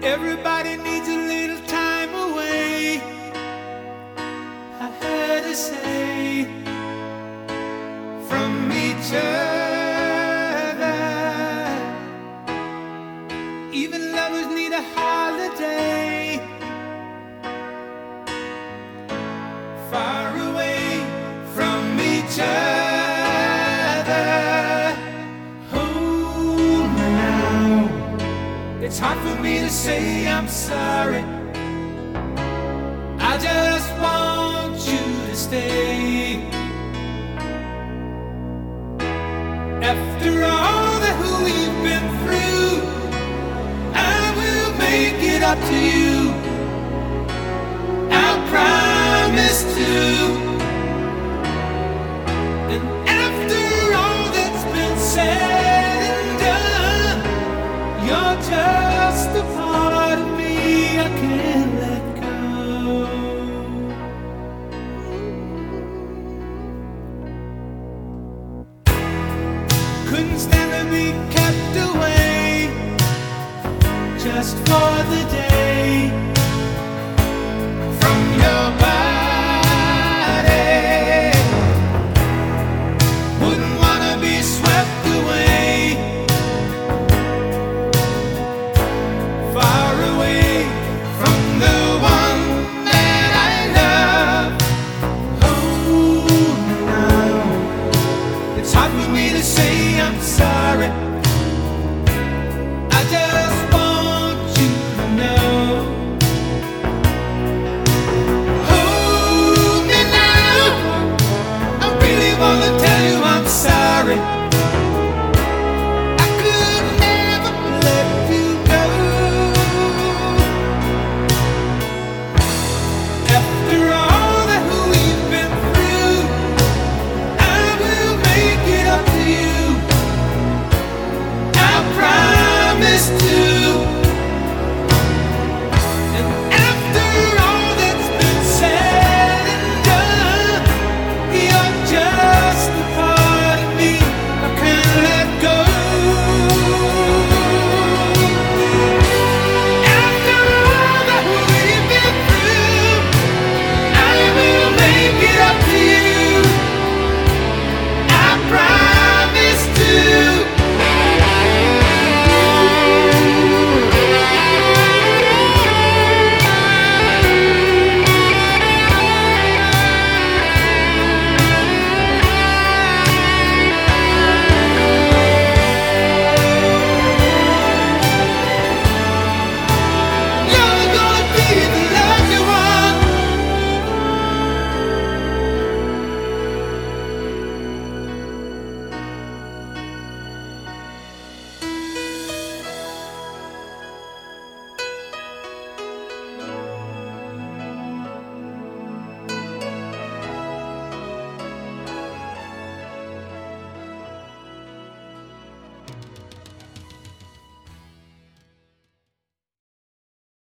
Everybody needs a little time away, I heard her say, from each other. Even lovers need a holiday, far away from each other. Hold me now. It's hard for me to say I'm sorry. I just want you to stay. After all that we've been through, I will make it up to you. I'll promise to. And after all that's been said and done, you're just a part of me I can't let go. Couldn't stand to be kept away just for the day from your body. Wouldn't wanna be swept away, far away from the one that I love. Oh, now it's hard for me to say I'm sorry. I just